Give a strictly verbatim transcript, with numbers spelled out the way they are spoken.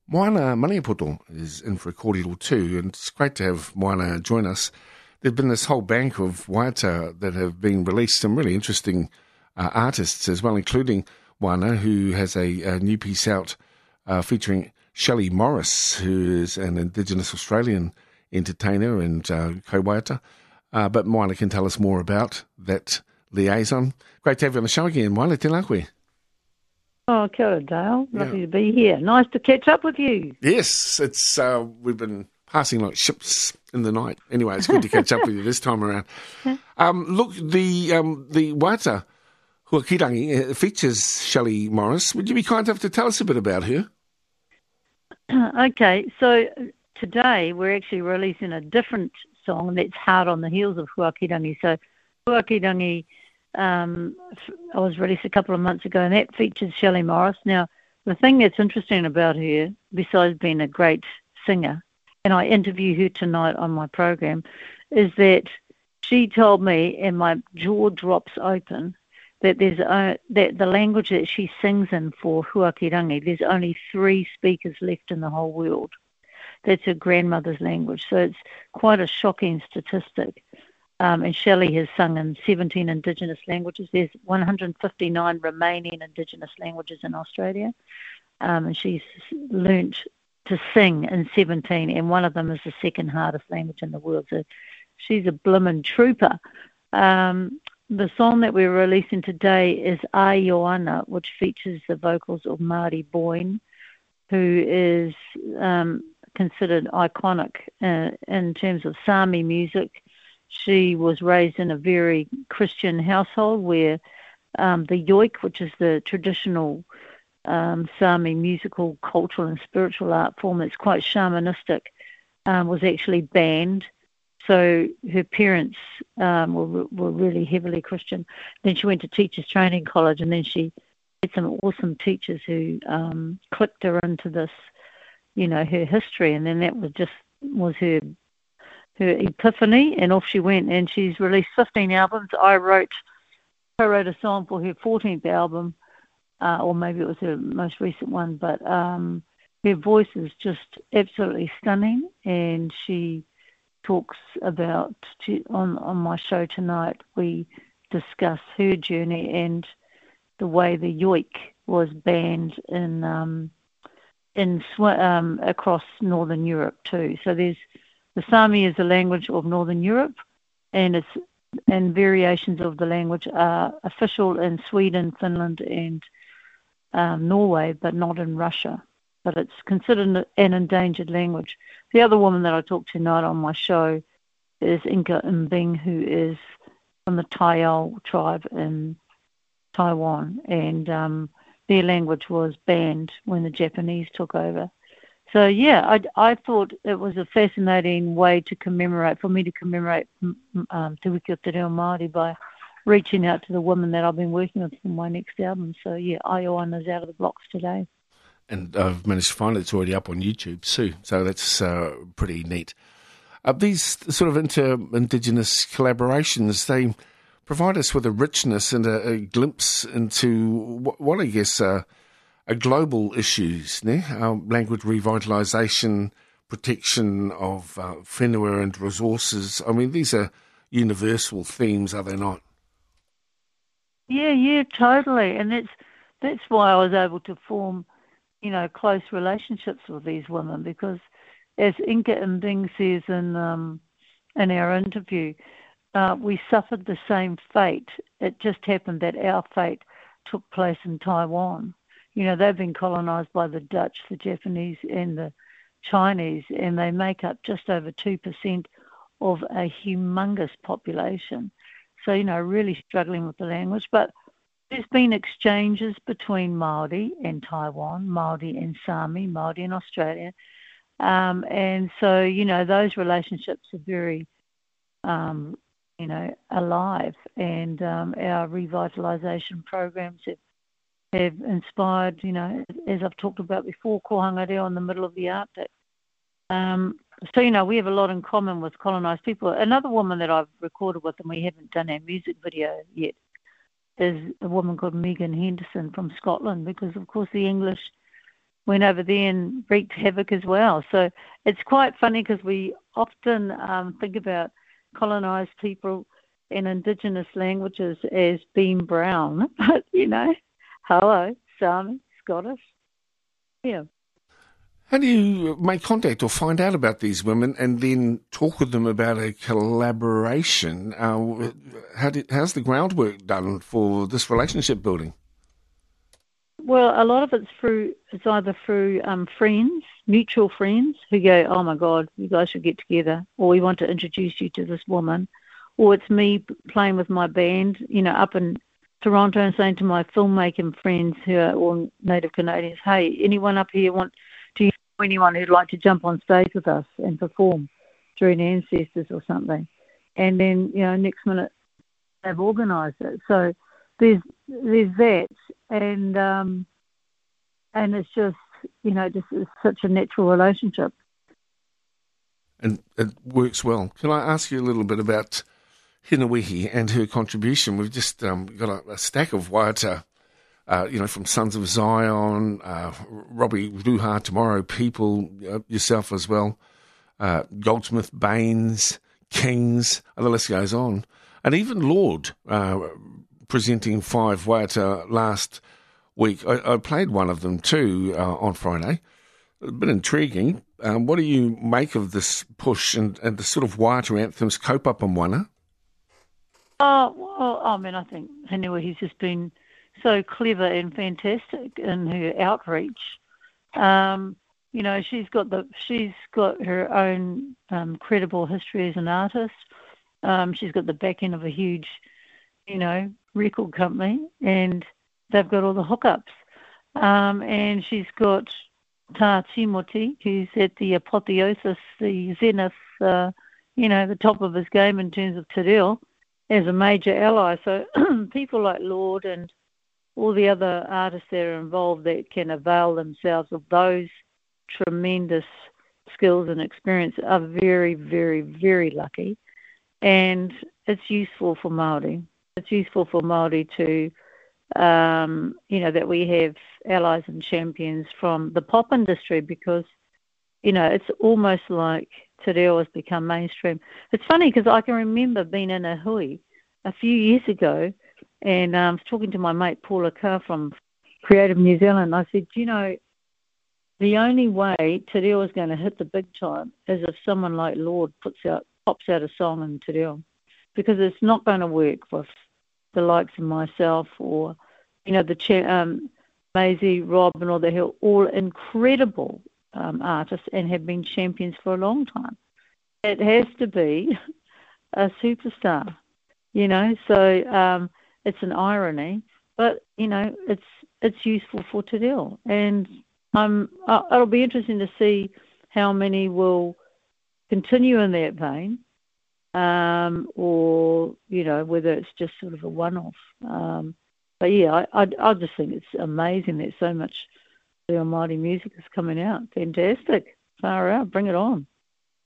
Moana Maniapoto is in for a cordial too, and it's great to have Moana join us. There's been this whole bank of waiata that have been released, some really interesting uh, artists as well, including Moana, who has a, a new piece out uh, featuring Shelley Morris, who is an Indigenous Australian entertainer and uh, co-waiata. Uh, but Moana can tell us more about that liaison. Great to have you on the show again, Moana. Tēnā koe. Oh, kia ora, Dale. Lovely Yeah. to be here. Nice to catch up with you. Yes, it's uh, we've been passing like ships in the night. Anyway, it's good to catch up with you this time around. Um, look, the um, the waiata Huakirangi uh, features Shelley Morris. Would you be kind enough to tell us a bit about her? Okay, so today we're actually releasing a different song that's hard on the heels of Huakirangi. So Huakirangi um, I was released a couple of months ago, and that features Shelley Morris. Now, the thing that's interesting about her, besides being a great singer, and I interview her tonight on my program, is that she told me, and my jaw drops open, that there's uh, that the language that she sings in for Huakirangi, there's only three speakers left in the whole world. That's her grandmother's language. So it's quite a shocking statistic. Um, and Shelley has sung in seventeen Indigenous languages. There's one hundred fifty-nine remaining Indigenous languages in Australia. Um, and she's learnt to sing in seventeen, and one of them is the second hardest language in the world. So she's a blimmin' trooper. Um, the song that we're releasing today is Aioana, which features the vocals of Māori Boyne, who is um, considered iconic uh, in terms of Sami music. She was raised in a very Christian household where um, the yoik, which is the traditional um, Sami musical, cultural and spiritual art form that's quite shamanistic, um, was actually banned. So her parents um, were, were really heavily Christian. Then she went to Teachers Training College, and then she had some awesome teachers who um, clicked her into this, you know, her history. And then that was just was her her epiphany, and off she went. And she's released fifteen albums. I wrote, I wrote a song for her fourteenth album, uh, or maybe it was her most recent one. But um, her voice is just absolutely stunning, and she talks about on on my show tonight. We discuss her journey and the way the yoik was banned in um, in um, across Northern Europe too. So there's the Sami is the language of Northern Europe, and it's and variations of the language are official in Sweden, Finland, and um, Norway, but not in Russia. But it's considered an endangered language. The other woman that I talked to tonight on my show is Inka Mbing, who is from the Taiao tribe in Taiwan, and um, their language was banned when the Japanese took over. So, yeah, I, I thought it was a fascinating way to commemorate, for me to commemorate um, Te Wiki o Te Reo Māori by reaching out to the women that I've been working with for my next album. So, yeah, Aioana's out of the blocks today. And I've managed to find it. It's already up on YouTube too, so that's uh, pretty neat. Uh, these sort of inter-Indigenous collaborations, they provide us with a richness and a, a glimpse into what, what I guess uh, are global issues, né? Uh, language revitalisation, protection of uh, whenua and resources. I mean, these are universal themes, are they not? Yeah, yeah, totally. And that's that's why I was able to form, you know, close relationships with these women, because as Inka Mbing says in um, in our interview, uh, we suffered the same fate. It just happened that our fate took place in Taiwan. You know, they've been colonized by the Dutch, the Japanese, and the Chinese, and they make up just over two percent of a humongous population. So, you know, really struggling with the language. But there's been exchanges between Māori and Taiwan, Māori and Sami, Māori and Australia. Um, and so, you know, those relationships are very, um, you know, alive. And um, our revitalisation programs have, have inspired, you know, as I've talked about before, Kohanga Reo in the middle of the Arctic. Um, so, you know, we have a lot in common with colonised people. Another woman that I've recorded with, and we haven't done our music video yet, is a woman called Megan Henderson from Scotland, because, of course, the English went over there and wreaked havoc as well. So it's quite funny because we often um, think about colonised people and Indigenous languages as being brown, but, you know, hello, Sami, Scottish, yeah. How do you make contact or find out about these women and then talk with them about a collaboration? Uh, how did, how's the groundwork done for this relationship building? Well, a lot of it's through, it's either through um, friends, mutual friends who go, oh my God, you guys should get together, or we want to introduce you to this woman, or it's me playing with my band, you know, up in Toronto and saying to my filmmaking friends who are all Native Canadians, hey, anyone up here want, do you know anyone who'd like to jump on stage with us and perform during Ancestors or something? And then, you know, next minute they've organised it. So there's there's that, and um, and it's just, you know, just it's such a natural relationship. And it works well. Can I ask you a little bit about Hinewehi and her contribution? We've just um, got a, a stack of Waiata, uh, you know, from Sons of Zion, uh, Robbie Ruha, Tomorrow People, uh, yourself as well, uh, Goldsmith, Baines, Kings, and the list goes on. And even Lord, uh, presenting five Waiata last week. I, I played one of them too uh, on Friday. A bit intriguing. Um, what do you make of this push and, and the sort of Waiata anthems, Kaupapa Moana? Oh, well, I mean, I think Hinewehi's just been so clever and fantastic in her outreach. Um, you know, she's got the she's got her own um, credible history as an artist. Um, she's got the backing of a huge, you know, record company, and they've got all the hookups. Um, and she's got Tā Timoti, who's at the apotheosis, the zenith, uh, you know, the top of his game in terms of te reo, as a major ally. So people like Lord and all the other artists that are involved that can avail themselves of those tremendous skills and experience are very, very, very lucky. And it's useful for Māori. It's useful for Māori to, um, you know, that we have allies and champions from the pop industry, because, you know, it's almost like te reo has become mainstream. It's funny because I can remember being in a hui a few years ago, and I um, was talking to my mate Paula Carr from Creative New Zealand. I said, you know, the only way te reo is going to hit the big time is if someone like Lord puts out, pops out a song in te reo, because it's not going to work with the likes of myself or, you know, the cha- um, Maisie, Rob, and all that, who are all incredible um, artists and have been champions for a long time. It has to be a superstar, you know. So um, it's an irony, but you know, it's it's useful for te reo, and um, uh, it'll be interesting to see how many will continue in that vein. Um, or, you know, whether it's just sort of a one-off. Um, but, yeah, I, I, I just think it's amazing that so much real Māori music is coming out. Fantastic. Far out. Bring it on.